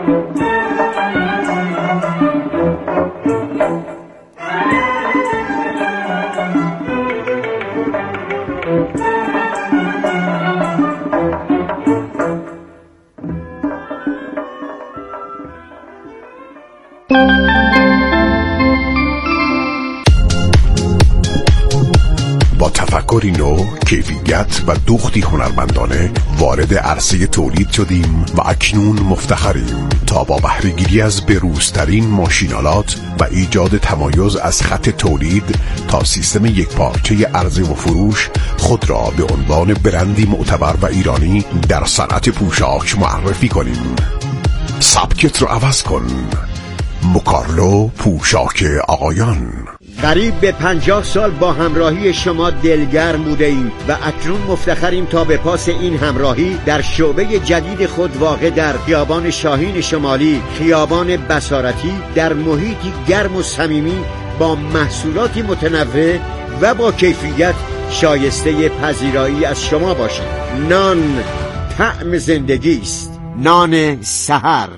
با تفکری نو، کیفیت و دوختی هنرمندانه وارد عرصه تولید شدیم و اکنون مفتخریم تا با بهره‌گیری از بروزترین ماشینالات و ایجاد تمایز از خط تولید تا سیستم یکپارچه عرضه و فروش خود را به عنوان برندی معتبر و ایرانی در صنعت پوشاک معرفی کنیم. سبکت رو عوض کن. موکارلو پوشاک آقایان. قریب به 50 سال با همراهی شما دلگرم بوده ایم و اکنون مفتخریم تا به پاس این همراهی در شعبه جدید خود واقع در خیابان شاهین شمالی، خیابان بصارتی، در محیطی گرم و صمیمی با محصولاتی متنوع و با کیفیت شایسته پذیرایی از شما باشیم. نان طعم زندگی است. نان سحر.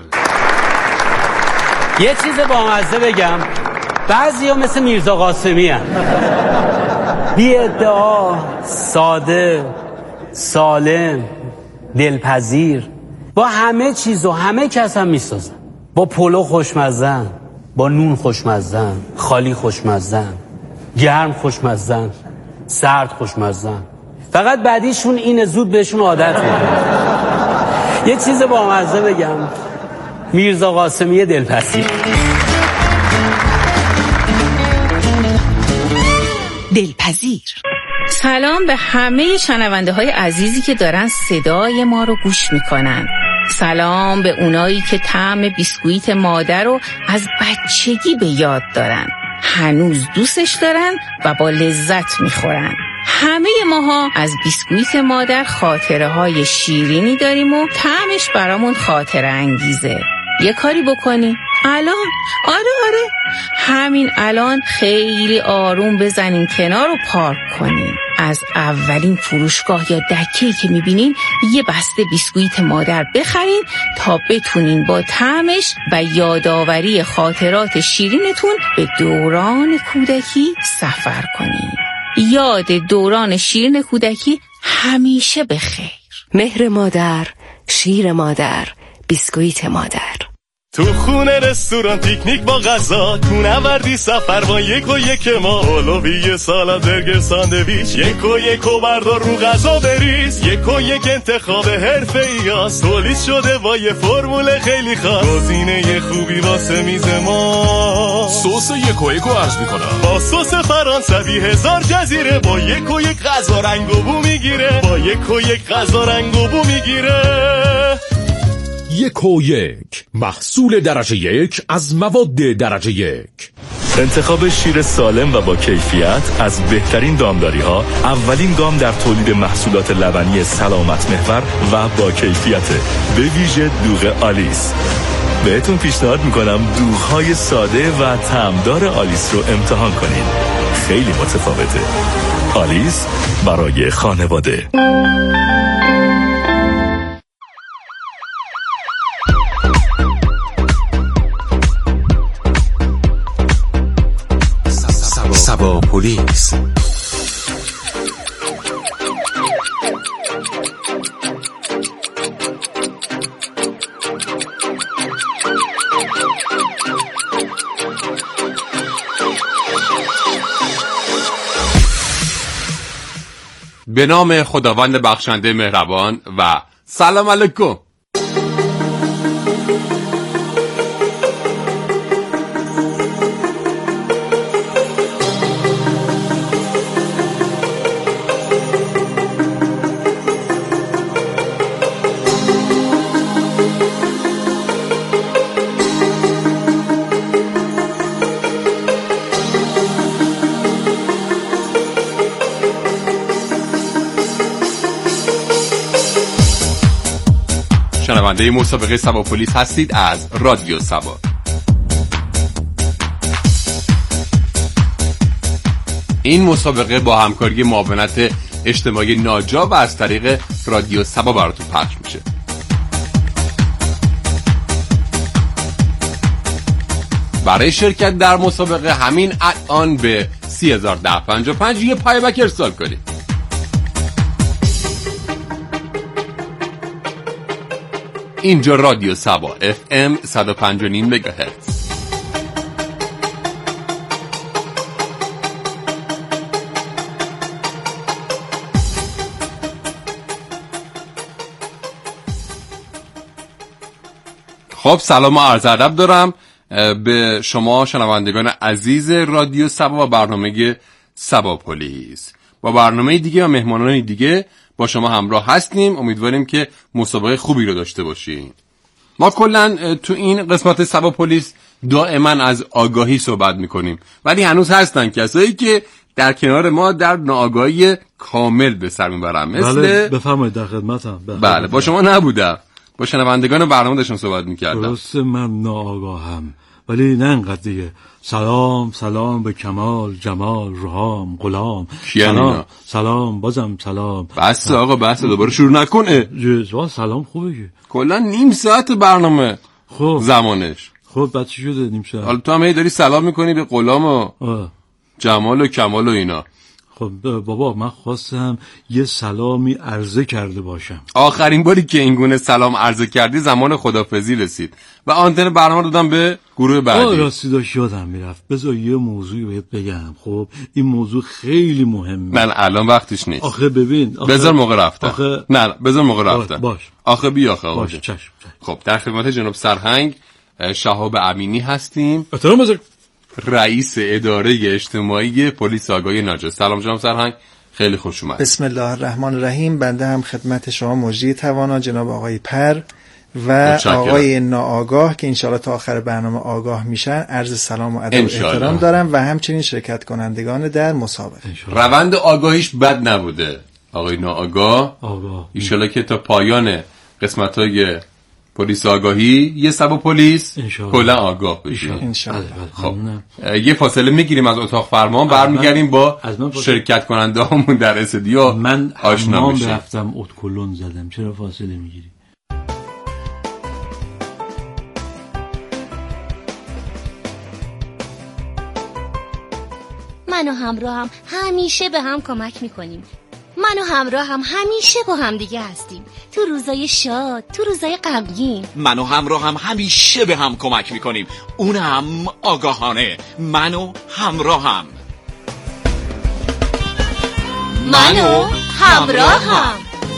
یه چیز بامزه بگم، بعضیا مثل میرزا قاسمی هن. بی ادعا، ساده، سالم، دلپذیر، با همه چیز و همه کس هم میسازن. با پلو خوشمزن، با نون خوشمزن، خالی خوشمزن، گرم خوشمزن، سرد خوشمزن. فقط بعدیشون اینه زود بهشون عادت میکنه. یه چیز بامزه بگم، میرزا قاسمی دلپذیر. دلپذیر. سلام به همه شنونده های عزیزی که دارن صدای ما رو گوش میکنن. سلام به اونایی که طعم بیسکویت مادر رو از بچگی به یاد دارن، هنوز دوستش دارن و با لذت میخورن. همه ماها از بیسکویت مادر خاطره های شیرینی داریم و طعمش برامون خاطره انگیزه. یه کاری بکنی الان، آره همین الان خیلی آروم بزنین کنار و پارک کنین. از اولین فروشگاه یا دکه‌ای که میبینین یه بسته بیسکویت مادر بخرین تا بتونین با طعمش و یادآوری خاطرات شیرینتون به دوران کودکی سفر کنین. یاد دوران شیرین کودکی همیشه بخیر. مهر مادر، شیر مادر، بیسکویت مادر. تو خونه، رستوران، پیکنیک با غذا، کوهنوردی، سفر با یک و یک ما، اولوی سالاد، برگر، ساندویچ، یک و بردار رو غذا بریز. یک و یک انتخاب حرفه‌ای‌است، تولید شده با یه فرمول خیلی خاص، گزینه خوبی واسه میز ما. سس یک و عرض میکنم با سس فرانسوی 1000 جزیره، با یک و یک غذا رنگ و بو میگیره، با یک و یک غذا رنگ و بو میگیره. 1 محصول درجه 1 از مواد درجه 1. انتخاب شیر سالم و با کیفیت از بهترین دامداری ها، اولین گام در تولید محصولات لبنی سلامت محور و با کیفیت، به ویژه دوغ آلیس. بهتون پیشنهاد میکنم دوغ‌های ساده و طعمدار آلیس رو امتحان کنین. خیلی متفاوته. آلیس برای خانواده. سبا پلیس. به نام خداوند بخشنده مهربان و سلام علیکم. شنونده مسابقه سبا پلیس هستید از رادیو سبا. این مسابقه با همکاری معاونت اجتماعی ناجا و از طریق رادیو سبا براتون پخش میشه. برای شرکت در مسابقه همین الان به 30,1055 یه پای بک ارسال کنید. اینجا رادیو سبا FM 105.5 مگاهرتز. خب سلام و عرض ادب دارم به شما شنوندگان عزیز رادیو سبا و برنامه سبا پلیس. با برنامه دیگه و مهمانان دیگه با شما همراه هستیم. امیدواریم که مسابقه خوبی رو داشته باشیم. ما کلا تو این قسمت سبا پلیس دائما از آگاهی صحبت میکنیم، ولی هنوز هستن کسایی که در کنار ما در ناآگاهی کامل به سر میبرن. مثل بله بفرمایید، در خدمتم. بله با شما نبودم، با شنوندگان برنامه داشتم صحبت میکردم. درسته من ناآگاهم، ولی نه انقدر دیگه. سلام سلام به کمال جمال رهام غلام. سلام بازم سلام. بس آقا بس دوباره شروع نکنه. جزوا سلام خوبه که کلا نیم ساعت برنامه خب زمانش. خب بعد چی شده نیم ساعت؟ حالا تو هم هی داری سلام میکنی به غلام و جمال و کمال و اینا. خب بابا من خواستم یه سلامی عرضه کرده باشم. آخرین باری که این گونه سلام عرضه کردی زمان خدافظی رسید و آنتن برنامه دادم به گروه بعدی. راستی داشت یادم میرفت. بذار یه موضوعی بهت بگم. خب این موضوع خیلی مهمه. من الان وقتش نیست. آخه ببین بذار موقع رفتم. نه بذار موقع رفتم. باش. آخه بیا آخه باش. چشم. خب در خدمت جناب سرهنگ شهاب امینی هستیم. احترام بذار. رئیس اداره اجتماعی پلیس آگاهی ناجا. سلام جناب سرهنگ، خیلی خوش اومد. بسم الله الرحمن الرحیم. بنده هم خدمت شما مجری توانا جناب آقای پر و آقای ناآگاه که انشاءالله تا آخر برنامه آگاه میشن عرض سلام و ادب و احترام دارم و همچنین شرکت کنندگان در مسابقه. روند آگاهیش بد نبوده آقای ناآگاه. انشاءالله که تا پایان قسمت‌های پلیس آگاهی یه سبا پلیس کلا آگاه بشیم انشاءالله. خب یه فاصله میگیریم از اتاق فرمان، برمیگردیم با شرکت کننده هامون در استودیو. من آشنا میشیم. من رفتم اتکلون زدم، چرا فاصله میگیری؟ من و همراهم همیشه به هم کمک میکنیم. من و همراهم همیشه با هم دیگه هستیم، تو روزای شاد، تو روزای غمگین. من و همراهم همیشه به هم کمک میکنیم، اونم آگاهانه. من و همراهم. من و همراهم.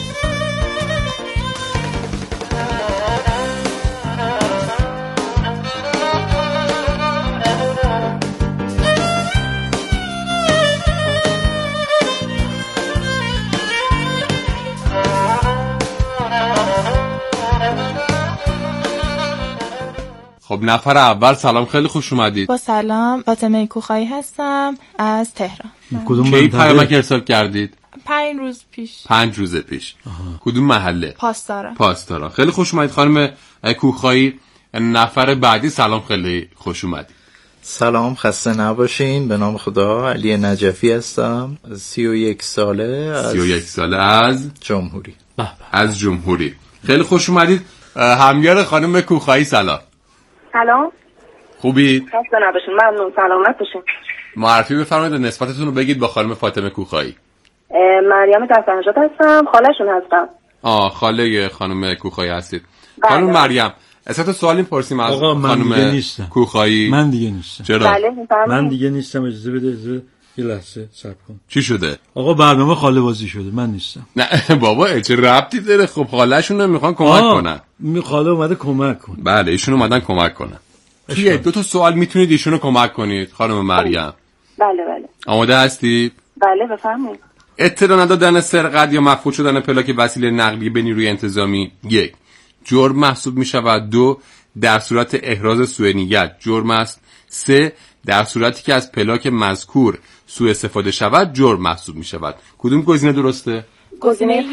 خب نفر اول سلام، خیلی خوش اومدید. با سلام، فاطمه کوخایی هستم از تهران. کی پیامک ارسال کردید؟ 5 روز پیش. 5 روز پیش. کدوم محله؟ پاسداران. خیلی خوش اومدید خانم کوخایی. نفر بعدی سلام، خیلی خوش اومدید. سلام، خسته نباشین. به نام خدا، علی نجفی هستم. 31 ساله. 31 ساله از جمهوری. از جمهوری. خیلی خوش اومدید. همیار خانم کوخایی سلام. سلام. خوبید؟ خسته نباشین. ممنون، سلامت باشین. معرفی بفرمایید، نسبتتون رو بگید با خانم فاطمه کوخایی. مریم دستنژاد هستم، خاله‌شون هستم. خاله خانم کوخایی هستید. خانم مریم، اصلا سوال می‌پرسیم از خانم کوخایی. من دیگه نیستم. چرا؟ من دیگه نیستم. اجازه بده یه لحظه صبر کن. چی شده؟ آقا برنامه خاله بازی شده، من نیستم. نه بابا چه ربطی داره؟ خب خاله‌شون رو میخوان کمک کنن. خاله اومده کمک کنه. بله ایشون اومدن کمک کنن. کیه؟ 2 سوال میتونید ایشونو کمک کنید خانم مریم. بله. آماده هستید؟ بله بفرمایید. اطلاع ندادن سرقت یا مفقود شدن پلاک وسیله نقلیه به نیروی انتظامی 1 جرم محسوب می شود. 2 در صورت احراز سوء نیت جرم است. 3 در صورتی که از پلاک مذکور سوء استفاده شود جرم محسوب می شود. کدوم گزینه درسته؟ گزینه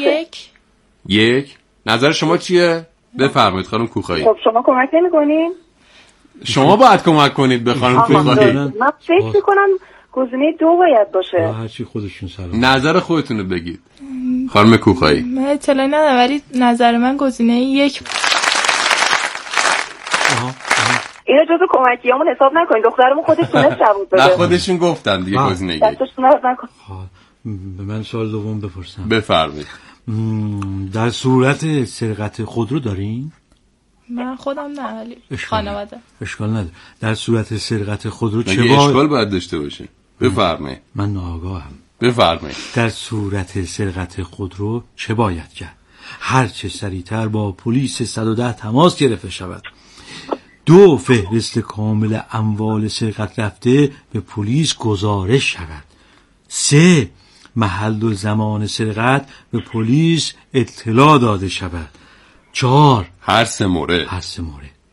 1. نظر شما چیه؟ بفرمایید خانم کوخایی. خب شما کمک نمی‌کنین؟ شما باید کمک کنید به خانم کوخایی. من فکر می‌کنم گزینه 2 باید باشه. هر چی خودشون سلام. نظر خودتون رو بگید خانم کوخایی. من اطلاعی ندارم ولی نظر من گزینه 1. اینو جزو کمکیامون حساب نکنین، دخترمون خودش تونست جواب بده. نه خودشون گفتن دیگه گزینه یک. دستشون درد نکن. به من سوال دوم بپرسم. بفرمایید. در صورت سرقت خودرو دارین؟ من خودم نه ولی خانواده. اشکال نداره. در صورت سرقت خودرو چه اشکال باید داشته باشه؟ بفرمایید. من ناآگاهم. بفرمایید. در صورت سرقت خودرو چه باید کرد؟ هر چه سریعتر با پلیس 110 تماس گرفته شود. 2 فهرست کامل اموال سرقت رفته به پلیس گزارش شود. 3 محل و زمان سرقت به پلیس اطلاع داده شود. 4 هر 3 مورد. هر 3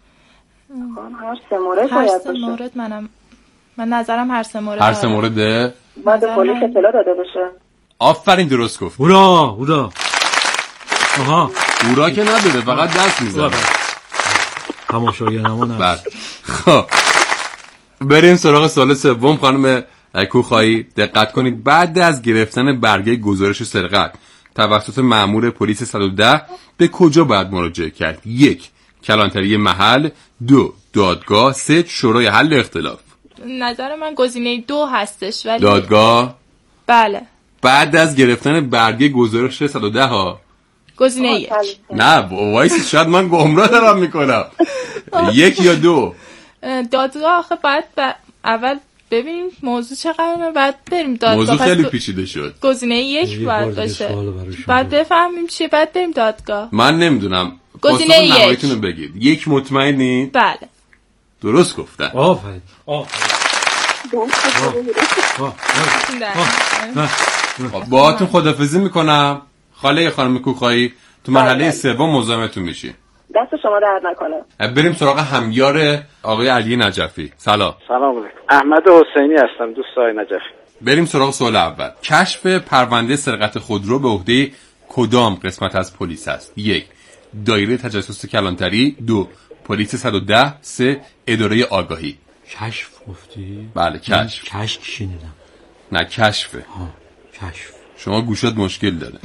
مورد باید باشه. من نظرم هر 3 مورد. هر 3 مورده؟ باید پلیس اطلاع داده بشه. آفرین درست گفت. هورا. آها. هورا که نداره، فقط دست میزنه. تماشاگرمون هست. خب بریم سراغ سوال سوم. خانم کوخایی دقت کنید. بعد از گرفتن برگه گزارش سرقت توسط مأمور پلیس 110 به کجا باید مراجعه کرد؟ 1 کلانتری محل، 2 دادگاه، 3 شورای حل اختلاف. نظر من گزینه 2 هستش. ولی دادگاه؟ بله. بعد از گرفتن برگه گزارش 110 ها گزینه 1. نه وایس شاید من گمراه دارم میکنم. 1 یا 2؟ دادگاه آخه بعد اول ببینیم موضوع چه قراره، بعد بریم دادگاه. موضوع خیلی پیچیده شد. گزینه 1 باید باشه، بعد بفهمیم چیه، بعد بریم دادگاه. من نمیدونم. گزینه 1 نهاییتون رو بگید. 1 مطمئنی؟ بله. درست گفتن. آفرین. باهاتون خدافظی میکنم. خاله خانم کوخایی تو مرحله سوم مزاحمتون میشی. دست شما درد نکنه. بریم سراغ همیار آقای علی نجفی. سلام علیکم. احمد حسینی هستم، دوست آقای نجفی. بریم سراغ سوال اول. کشف پرونده سرقت خودرو به عهده کدام قسمت از پلیس است؟ 1 دایره تجسس کلانتری، 2 پلیس 110، 3 اداره آگاهی. کشف گفتی؟ بله کشف. کشف شنیدم. نه کشفه. کشف. شما گوشت مشکل داره.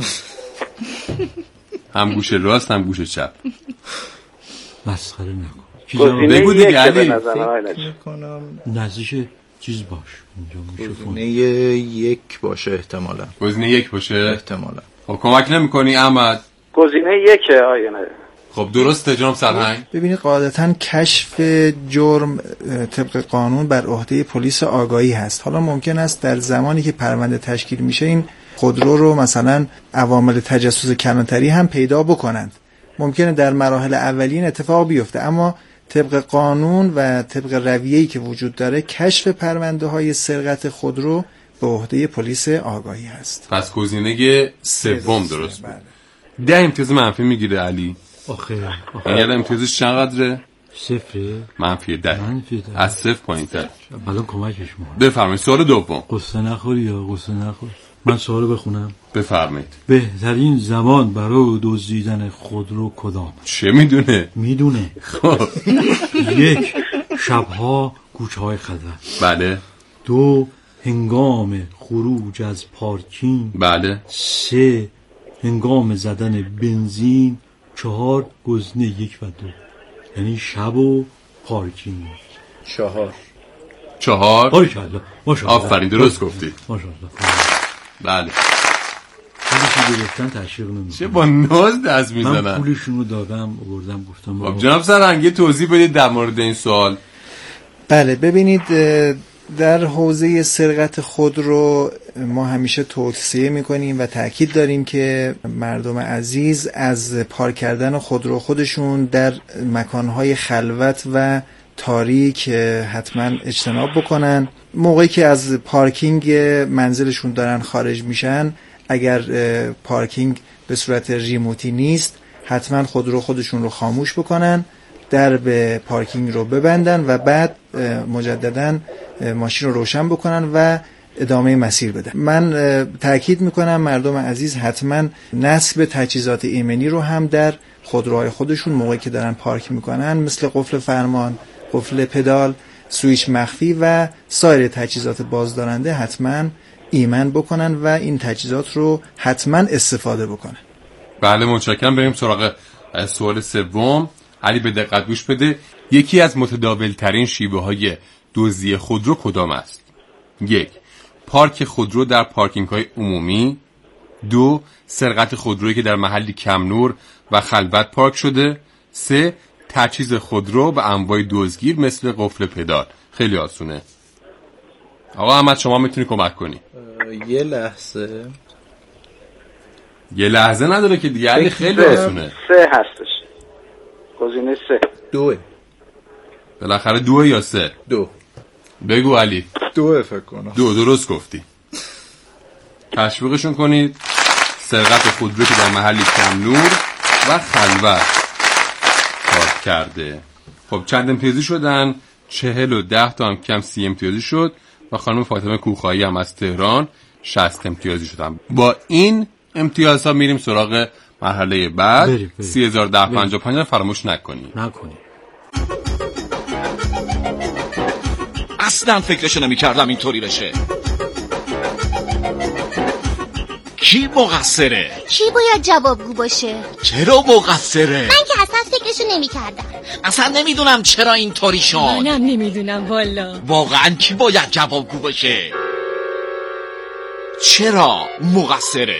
هم گوش راست هم گوش چپ. مسخره نکن. بگو دیگه علی. نزدیک چیز باش. گزینه 1 باشه احتمالا. گزینه 1 باشه احتمالا. خب کمک نمی‌کنی احمد؟ گزینه 1 آیه. خب درسته جناب سرهنگ. ببینید قاعدتاً کشف جرم طبق قانون بر عهده پلیس آگاهی هست. حالا ممکن است در زمانی که پرونده تشکیل میشه این خودرو رو مثلا عوامل تجسس کلانتری هم پیدا بکنند. ممکنه در مراحل اولین اتفاق بیفته، اما طبق قانون و طبق رویه‌ای که وجود داره کشف پرونده های سرقت خودرو به عهده پلیس آگاهی هست. پس گزینه 3 درست بود. 10 امتیاز منفی میگیره علی. آخه یعنی امتیازش چقدره؟ 0. منفی 10. از 0 پایین‌تر. الان کمکش می‌کنم. بفرمایید سوال دوم. قصه نخوری یا قصه نخور. من سوالو بخونم. بفرمایید. بهترین زمان برای دزدیدن خودرو کدام؟ چه میدونه؟ میدونه. خب 1 شبها کوچه‌های خلوت. بله. 2 هنگام خروج از پارکینگ. بله. 3 هنگام زدن بنزین. 4 گزینه 1 و 2 یعنی شب و پارکینگ. 4 باریکلا. ماشاءالله. آفرین درست گفتی. ماشاءالله. بله. پولشو گرفتن تشویق نمی‌کنم. چه با ناز دست میزنن. من پولشونو دادم آوردم گفتم. جناب سرهنگ توضیح بدید در مورد این سوال. بله ببینید در حوزه سرقت خودرو ما همیشه توصیه میکنیم و تأکید داریم که مردم عزیز از پارک کردن خودرو خودشون در مکانهای خلوت و تاریک حتما اجتناب بکنن. موقعی که از پارکینگ منزلشون دارن خارج میشن، اگر پارکینگ به صورت ریموتی نیست حتما خودرو خودشون رو خاموش بکنن، درب پارکینگ رو ببندن و بعد مجددا ماشین رو روشن بکنن و ادامه مسیر بدن. من تاکید میکنم مردم عزیز حتما نصب تجهیزات ایمنی رو هم در خودروهای خودشون موقعی که دارن پارک میکنن، مثل قفل فرمان، قفل پدال، سویچ مخفی و سایر تجهیزات بازدارنده حتما ایمن بکنن و این تجهیزات رو حتما استفاده بکنن. بله متشکرم. بریم سراغ سوال سوم. علی به دقت گوش بده. یکی از متداولترین شیوه‌های دزدی خودرو کدام است؟ 1. پارک خودرو در پارکینگ‌های عمومی. 2. سرقت خودرویی که در محلی کم نور و خلوت پارک شده. 3. تجهیز خودرو به انواع دزدگیر مثل قفل پدال. خیلی آسونه. آقا احمد شما میتونی کمک کنی. یه لحظه نداره که دیگه، علی خیلی آسونه. 3 هستش. گزینه 3. 2. بالاخره 2 یا 3؟ 2. بگو علی. 2 فکر کنم. 2 درست گفتی. تشویقشون کنید. سرقت خودرو که در محلی کم نور و خلوت پارک کرده. خب چند امتیازی شدن؟ 40 و 10 تا هم کم 30 امتیازی شد و خانم فاطمه کوخایی هم از تهران 60 امتیازی شدن. با این امتیازها میریم سراغ مرحله بعد. 30,1055 فراموش نکنید. اصلا فکرشو نمی‌کردم اینطوری بشه. کی مقصره؟ کی باید جوابگو باشه؟ چرا مقصره؟ من که اصلا فکرشو نمی‌کردم. اصلا نمیدونم چرا اینطوری شد. منم نمیدونم والا. واقعا کی باید جوابگو باشه؟ چرا مقصره؟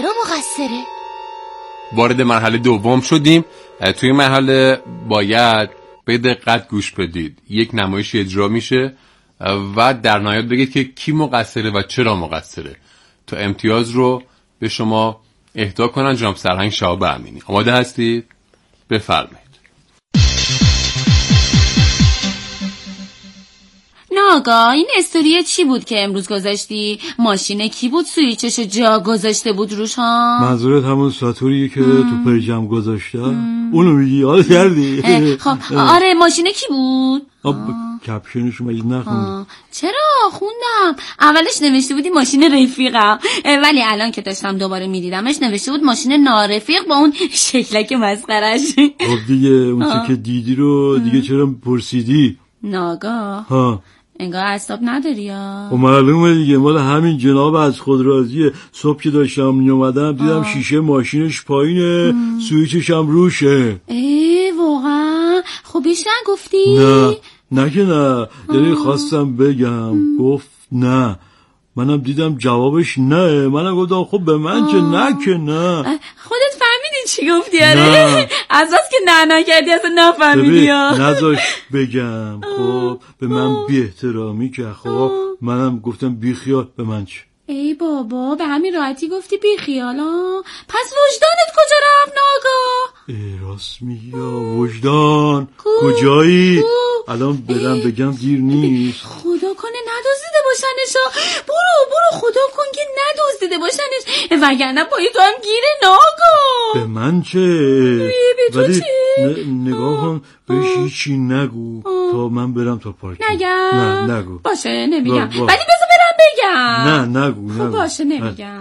وارد مرحله دوم شدیم. توی مرحله باید به دقت گوش بدید. یک نمایش اجرا میشه و در نهایت بگید که کی مقصره و چرا مقصره تا امتیاز رو به شما اهدا کنن. جناب سرهنگ شهاب امینی آماده هستید؟ بفرمایید. ناگاه این استوری چی بود که امروز گذاشتی؟ ماشین کی بود سویچشو جا گذاشته بود روش ها؟ منظورت همون ساتوریه که تو پرجم گذاشته؟ اونو میگی؟ حالا کردی؟ خب آره ماشین کی بود؟ کپشنشو مگه نخوندی؟ چرا خوندم. اولش نوشته بودی ماشین رفیقم، ولی الان که داشتم دوباره میدیدمش نوشته بود ماشین نارفیق با اون شکلک مسخرش. خب دیگه اون که دیدی رو دیگه چرا پرسیدی؟ ناگاه انگار اعصاب نداری ها. خب معلومه دیگه، مال همین جناب از خود راضیه. صبح که داشتم میومدم دیدم شیشه ماشینش پایینه، سویچش هم روشه. واقعا؟ خب بیش نگفتی؟ نه که نه، یعنی خواستم بگم گفت نه، منم دیدم جوابش نه، منم گفتم خب به من چه نه که نه. خودت فهمیدی چی گفتی؟ آره از بس که نه کردی اصلا نفهمیدی. نذاش بگم. خب به من بی احترامی که خب منم گفتم بی خیال. به من چه؟ ای بابا به همین راحتی گفتی بی خیال ها؟ پس وجدانت کجا رفت ناگاه؟ راست میگی وجدان کجایی؟ الان برم بگم دیر نیست. خدا کنه ندزدیده باشنش. برو خدا کن که ندزدیده باشنش، وگرنه پای تو هم گیره ناگاه. به من چه؟ ولی نگاه کن بهش هیچی نگو تا من برم تا پارک. نگم؟ نه نگو. باشه نمیگم، ولی بذار برم بگم. نه نگو. خب باشه نمیگم.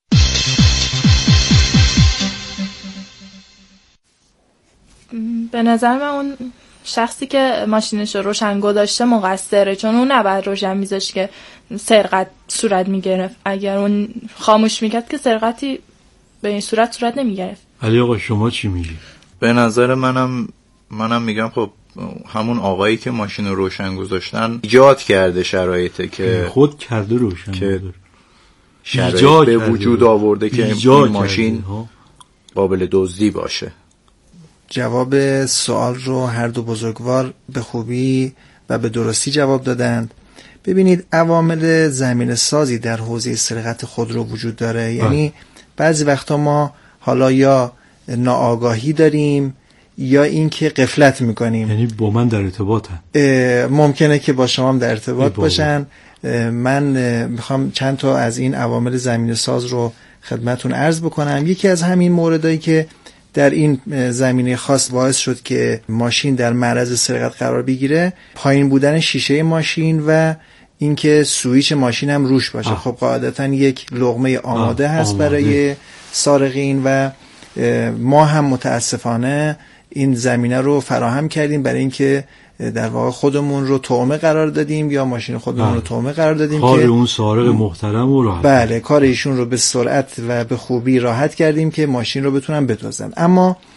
به نظر من اون شخصی که ماشینش رو روشن گذاشته مقصره، چون اون نباید روشن میذاشت که سرقت صورت میگرفت. اگر اون خاموش میکرد که سرقتی به این صورت نمیگرفت. علی آقا شما چی میگی؟ به نظر منم میگم خب همون آقایی که ماشین رو روشن گذاشتن ایجاد کرده شرایطه که خود کرده روشن که شرایط به وجود آورده که این ماشین قابل دزدی باشه. جواب سوال رو هر دو بزرگوار به خوبی و به درستی جواب دادند. ببینید عوامل زمینه سازی در حوزه سرقت خودرو وجود داره. یعنی بعضی وقتا ما حالا یا ناآگاهی داریم یا اینکه غفلت میکنیم. یعنی با من در ارتباطن؟ ممکنه که با شما هم در ارتباط باشن. من میخوام چند تا از این عوامل زمینه ساز رو خدمتون عرض بکنم. یکی از همین موردایی که در این زمینه خاص باعث شد که ماشین در معرض سرقت قرار بگیره پایین بودن شیشه ماشین و اینکه سویچ ماشین هم روش باشه. خب قاعدتا یک لقمه آماده هست برای سارقین و ما هم متاسفانه این زمینه رو فراهم کردیم برای اینکه در واقع خودمون رو تومه قرار دادیم یا ماشین خودمون رو تومه قرار دادیم کار که اون سارق محترم رو راحت. بله کار ایشون رو به سرعت و به خوبی راحت کردیم که ماشین رو بتونن بدزدن. اما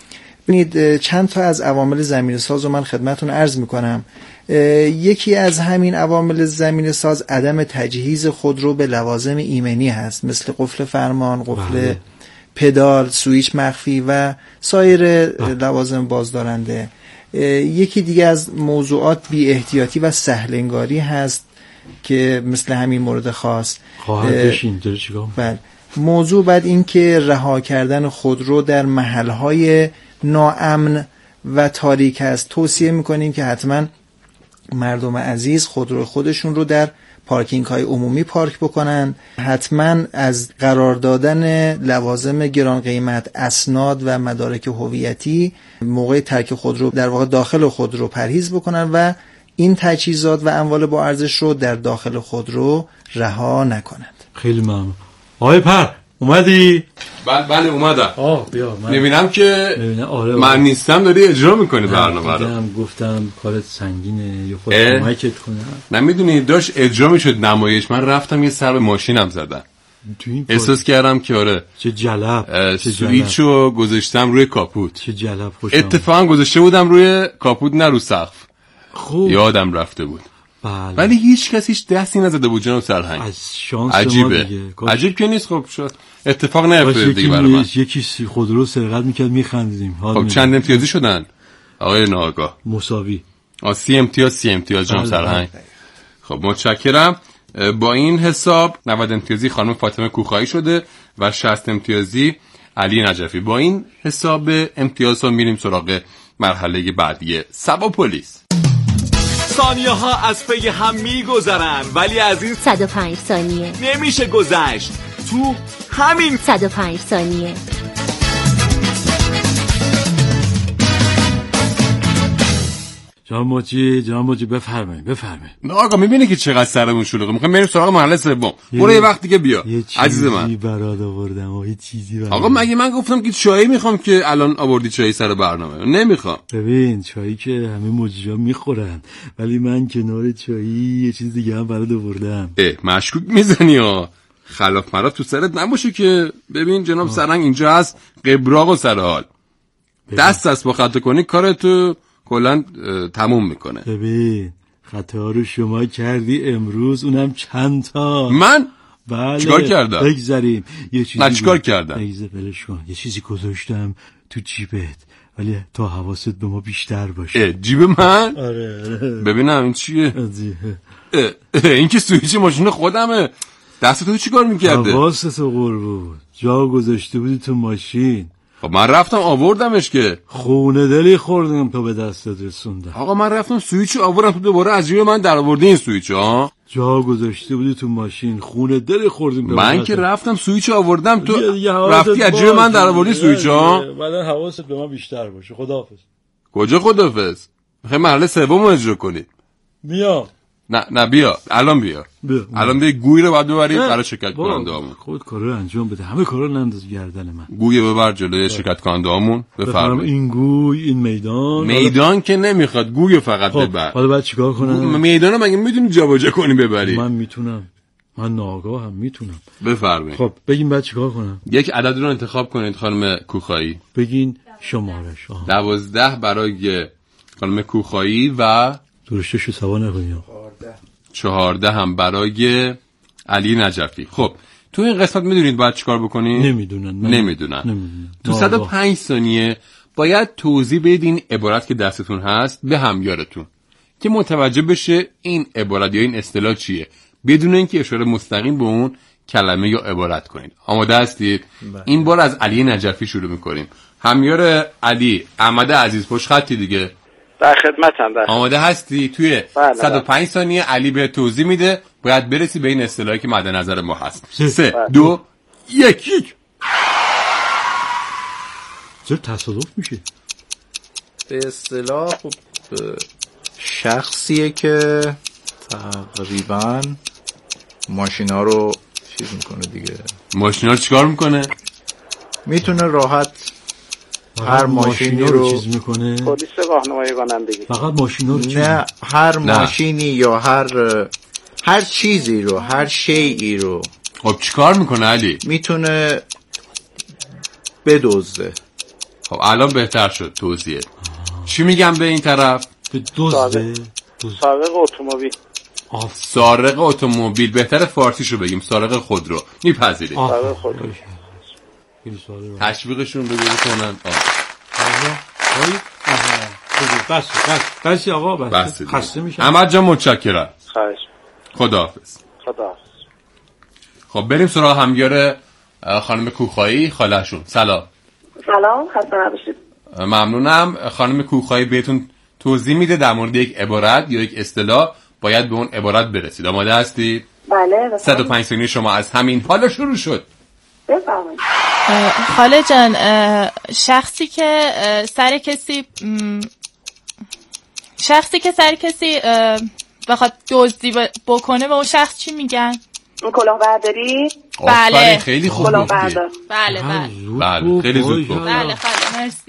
چند تا از عوامل زمینه ساز رو من خدمتتون عرض میکنم. یکی از همین عوامل زمینه ساز عدم تجهیز خودرو به لوازم ایمنی هست، مثل قفل فرمان، قفل پدال، سوئیچ مخفی و سایر لوازم بازدارنده. یکی دیگه از موضوعات بی احتیاطی و سهلنگاری هست که مثل همین مورد خاص. بله. موضوع بعد این که رها کردن خودرو در محلهای ناامن و تاریک است. توصیه میکنیم که حتما مردم عزیز خودرو خودشون رو در پارکینگ های عمومی پارک بکنن. حتما از قرار دادن لوازم گران قیمت، اسناد و مدارک هویتی موقع ترک خودرو در واقع داخل خودرو پرهیز بکنن و این تجهیزات و اموال با ارزش رو در داخل خودرو رها نکنند. خیلی ممنون. آقای پر اومدی؟ بله اومدم. بیا میبینم که من نیستم داری اجرا میکنی برنامه رو. گفتم کارت سنگینه یا خودت کمکت کنم. نمیدونی داشت اجرا میشد نمایش، من رفتم یه سر به ماشینم زدم. احساس کردم که آره چه جلب سویچو گذاشتم روی کاپوت. چه جلب خوشم. اتفاقا گذاشته بودم روی کاپوت نه رو سقف. خوب یادم رفته بود. بله. ولی هیچ کسی هیچ دستی نزده بود جناب سرهنگ. از شانس عجیبه. ما دیگه. عجیب که نیست. خب شد اتفاق نیفتاد دیگه برای من. یکی خودرو سرقت میکرد میخندیدیم. خب چند امتیازی شدن آقای ناآگاه؟ مساوی. 30 امتیاز جناب سرهنگ. خب متشکرم. با این حساب 90 امتیازی خانم فاطمه کوخایی شده و 60 امتیازی علی نجفی. با این حساب امتیازها میریم سراغ مرحله بعدی سبا پلیس. ثانیه ها از پی هم میگذرن ولی از این 105 ثانیه نمیشه گذشت. تو همین 105 ثانیه جناب موجی بفرمایید. نه آقا میبینی که چقدر سرمون شلوغه. میخوام بریم سراغ مرحله سوم. برو یه وقت دیگه بیا عزیز من. چیزی برات آوردم. چیزی برات. آقا مگه من گفتم که چایی میخوام که الان آوردی چایی سر برنامه؟ نمیخوام. ببین چایی که همه موجی‌ها میخورن ولی من کنار چایی یه چیز دیگه هم برات آوردم. مشکوک میزنی ها. خلاف مرا تو سرت نباشه که. ببین جناب سرهنگ اینجا هست قبراق و سرحال. دست با خطا کنی کارتو کلن تموم میکنه. ببین خطا رو شما کردی امروز، اونم چند تا. من؟ بله. چیکار کردم؟ بگذاریم یه چیزی. من چیکار کردم؟ بلش کن. یه چیزی گذاشتم تو جیبت ولی تا حواست به ما بیشتر باشه. جیب من؟ آره. ببینم این چیه؟ این که سویچ ماشین خودمه. دست تو چیکار میکرده؟ حواست قربون جا گذاشته بودی تو ماشین. خب من رفتم آوردمش که. خونه دلی خوردم تا به دستت رسوندم. آقا من رفتم سویچو آوردم تو دوباره از جیب من در آوردی این سویچو ها؟ جا گذاشته بودی تو ماشین خونه دلی خوردیم. من که رفتم سویچو آوردم تو رفتی از جیب من در آوردی سویچو ها؟ بعدن حواست به من بیشتر باشه. خداحافظ. کجا خداحافظ؟ میخوای مرحله سوم رو اجرا کنی؟ میام. نه بیا الان بیا. الان بیا گوی رو باید ببری برای شرکت کننده هامون. خود کارو انجام بده. همه کارا رو ننداز گردن من. گوی ببر جلوی شرکت کننده هامون. بفرمایید. این گوی این میدان که نمیخواد گوی فقط ببر. حالا بعد چیکار کنم؟ میدانو مگه میدونی جابجا کنی ببری؟ من میتونم. من ناآگاهم میتونم. بفرمایید. خب بگین بعد چیکار کنم؟ یک عدد رو انتخاب کنید خانم کوخایی. بگین شمارش. 12 برای خانم کوخایی و درشتشو سوا نکنید. 14 هم برای علی نجفی. خب تو این قسمت میدونید باید چیکار بکنید؟ نمیدونن. تو 105 ثانیه باید توضیح بدید این عبارت که دستتون هست به همیارتون که متوجه بشه این عبارت یا این اصطلاح چیه بدون اینکه اشاره مستقیم به اون کلمه یا عبارت کنید. آماده هستید؟ این بار از علی نجفی شروع میکنیم. همیار علی احمد عزیز پشت خطی دیگه. در خدمتم. آماده هستی؟ توی 105 ثانیه علی به توضیح میده باید برسی به این اصطلاحی که مد نظر ما هست. 3 2 1 چرا تصادف میشه؟ به اصطلاح خب شخصیه که تقریبا ماشینا رو چیز میکنه دیگه. ماشینا رو چیکار میکنه؟ میتونه راحت هر ماشینی رو چیز میکنه. پلیس راهنمایی رانندگی. فقط ماشینا رو نه هر ماشینی یا هر چیزی رو هر شیئی رو. خب چیکار میکنه علی؟ میتونه بدزده. خب الان بهتر شد توضیح. چی میگم به این طرف؟ سارق اتومبیل. سارق اتومبیل. بهتر فارسیشو بگیم سارق خودرو. میپذیرید؟ سارق خودرو. تشویقشون رو بگید کنن. بس آقا بس. خسته میشم. احمد جان متشکرم. خواهش. خداحافظ. خداحافظ. خب بریم سراغ همگار خانم کوخایی خاله‌شون. سلام. سلام، خسته نباشید. ممنونم. خانم کوخایی بهتون توضیح میده در مورد یک عبارت یا یک اصطلاح باید به اون عبارت برسید. آماده هستید؟ بله. 105 ثانیه شما از همین حالا شروع شد. بفرمایید. خاله جان، شخصی که سر کسی بخواد دزدی بکنه به اون شخص چی میگن؟ اون کلاهبرداری؟ بله. خیلی خوب گفتید. بله خیلی زود گفت. بله خاله مرسی.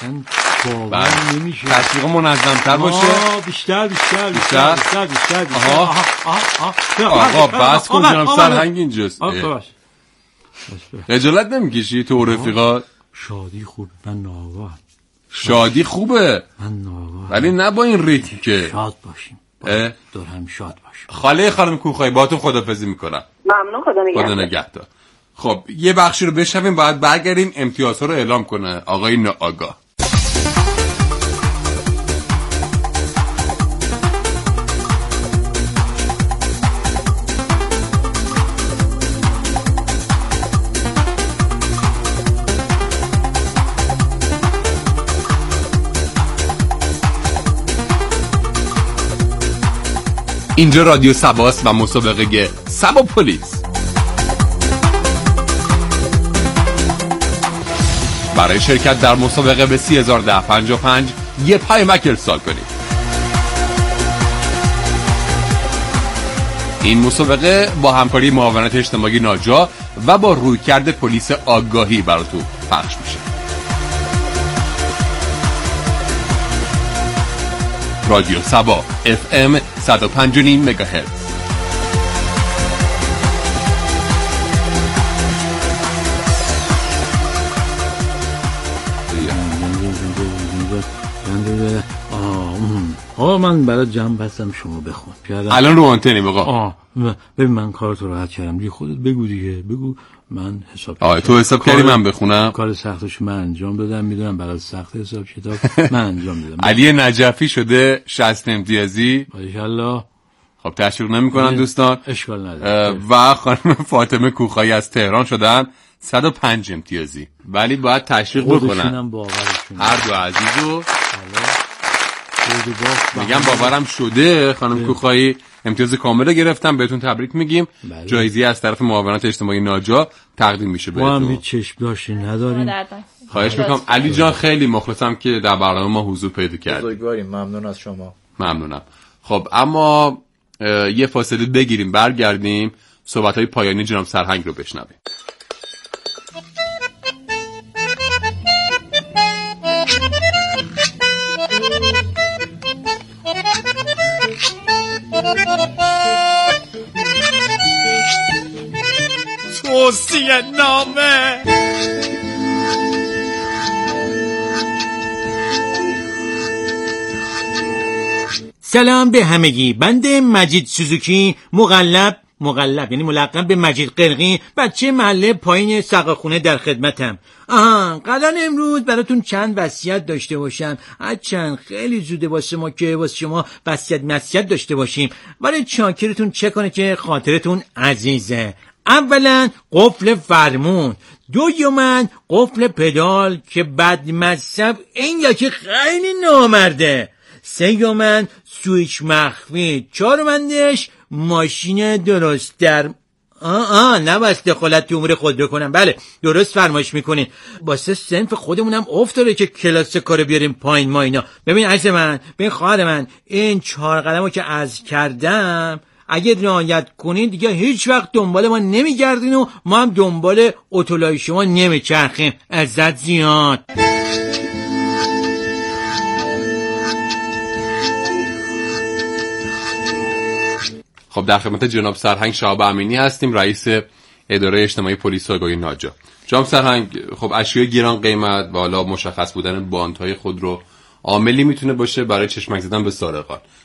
تشویق منظم‌تر باشه. بیشتر. آقا بس کن جناب سرهنگ اینجاست. خجالت نمیکشی تو رفیقات؟ شادی خوب، من ناآگاه. شادی خوبه من ناآگاه، ولی نه با این ریتم که. شاد باشیم، دور هم شاد باشیم. خاله خانم کوخایی باهاتون خداحافظی میکنم. ممنون. خدا نگهدار. خب یه بخشی رو بشنویم بعد برگردیم امتیازها رو اعلام کنه آقای ناآگاه. اینجا رادیو سباست و مسابقه سبا پلیس. برای شرکت در مسابقه به 30,1055 یه پیامک ارسال کنید. این مسابقه با همکاری معاونت اجتماعی ناجا و با رویکرد پلیس آگاهی براتون پخش میشه. رادیو سبا FM 105.9 مگاهرتز. من برای جمع بستم شما بخون. الان رو آنتنیم آقا. ببین من کارتو راحت کردم دیگه، خودت بگو دیگه، بگو من حساب کردم. تو حساب کردی من بخونم؟ کار سختش من انجام دادم، میدونم برای سخت حساب کتاب من انجام دادم. علی نجفی شده 60 امتیازی. ماشاءالله. خب تشویق نمی‌کنم دوستان. اشکال نداره. و خانم فاطمه کوخایی از تهران شدن 105 امتیازی. ولی باید تشویق بکنم. هر دو عزیزو میگم باورم شده. خانم کوخایی امتیاز کامل گرفتم، بهتون تبریک میگیم. جایزه از طرف معاونت اجتماعی ناجا تقدیم میشه بهتون. ما هم هیچ چشم داشتی نداریم. خواهش میکنم. علی جان خیلی مخلصم که در برنامه ما حضور پیدا کردید. بزرگواریم، ممنون از شما. ممنونم. خب اما یه فاصله بگیریم، برگردیم صحبت‌های پایانی جناب سرهنگ رو بشنویم. توصیه نامه. سلام به همگی. بنده مجید سوزوکی مقلب یعنی ملقب به مجید قرقی، بچه محله پایین سقاخونه در خدمتم. قرار امروز براتون چند وصیت داشته باشم. هرچند خیلی زوده واسه ما که واسه شما وصیت داشته باشیم، ولی چاکرتون چه کنه که خاطرتون عزیزه. اولا قفل فرمون، دوما قفل پدال که بد مصب این یکی خیلی نامرده، سوما سویچ مخفی، چهارمندش ماشین درست در نباید دخالت تو امور خودرو کنم. بله درست فرمایش میکنین، واسه صنف خودمونم افتاده که کلاس کارو بیاریم پایین ما اینا. ببین عزیز من، ببین خواهر من، این 4 قدمو که عرض کردم اگه رعایت کنین دیگه هیچ وقت دنبال ما نمیگردین و ما هم دنبال اتولای شما نمیچرخیم. عزت زیاد. خب در خدمت جناب سرهنگ شهاب امینی هستیم، رئیس اداره اجتماعی پلیس آگاهی ناجا. جام سرهنگ، خب اشیاء گران قیمت و حالا مشخص بودن باندهای خود رو عاملی میتونه باشه برای چشمک زدن به سارقان.